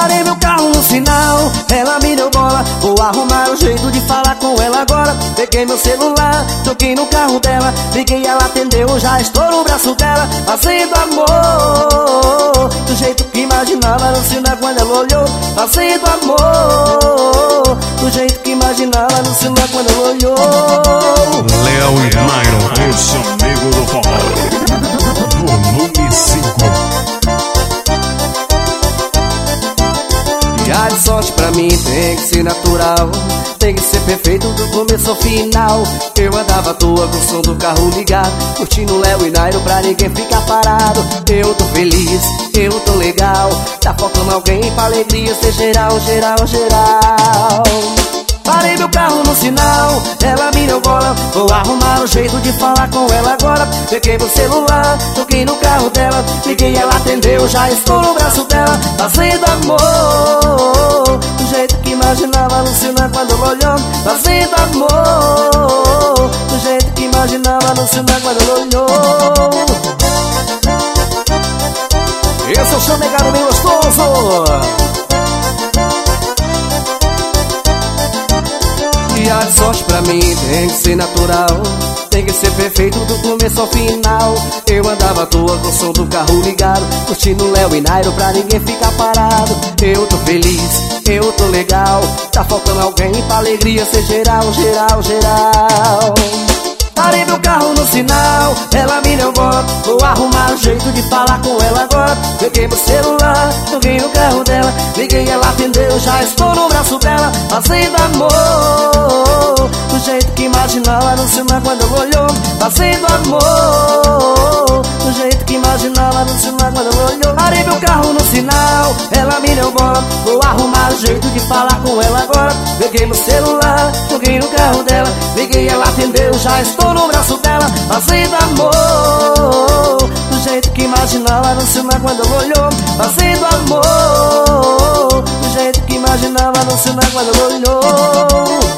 Parei meu carro no sinal, ela me deu bola. Vou arrumar um jeito de falar com ela agora. Peguei meu celular, toquei no carro dela. Liguei, ela atendeu, já estou no braço dela, fazendo amor do jeito que imaginava no sinal quando ela olhou. Fazendo amor do jeito que imaginava no sinal quando ela olhou. Léo e Myron, esse amigo do forró. Volume 5. E a de sorte pra mim tem que ser natural, tem que ser perfeito do começo ao final. Eu andava à toa com o som do carro ligado, curtindo Léo e Nairo pra ninguém ficar parado. Eu tô feliz, eu tô legal, tá faltando alguém pra alegria ser geral, geral, geral. Parei meu carro no sinal, ela me deu bola. Vou arrumar um jeito de falar com ela agora. Peguei meu celular, toquei no carro dela. Liguei, ela atendeu, já estou no braço dela, fazendo amor do jeito que imaginava no sinal quando ela olhou. Fazendo amor do jeito que imaginava no sinal quando ela olhou. Esse é o chamegado bem gostoso. E a sorte pra mim tem que ser natural, tem que ser perfeito do começo ao final. Eu andava à toa com o som do carro ligado, curtindo Léo e Nairo pra ninguém ficar parado. Eu tô feliz, eu tô legal, tá faltando alguém pra alegria ser geral, geral, geral. Parei meu carro no sinal, ela me deu bola. Vou arrumar um jeito de falar com ela agora. Peguei meu celular, toquei no carro dela. Liguei, ela atendeu, já estou no braço dela, fazendo amor do jeito que imaginava no sinal quando ela olhou. Fazendo amor do jeito que imaginava no sinal quando ela olhou. Parei meu carro no sinal, ela me deu bola. Vou arrumar um jeito de falar com ela agora. Peguei meu celular, toquei no carro dela. Liguei, ela atendeu, já estou no braço dela, fazendo amor do jeito que imaginava no sinal quando ela olhou. Fazendo amor do jeito que imaginava no sinal quando ela olhou.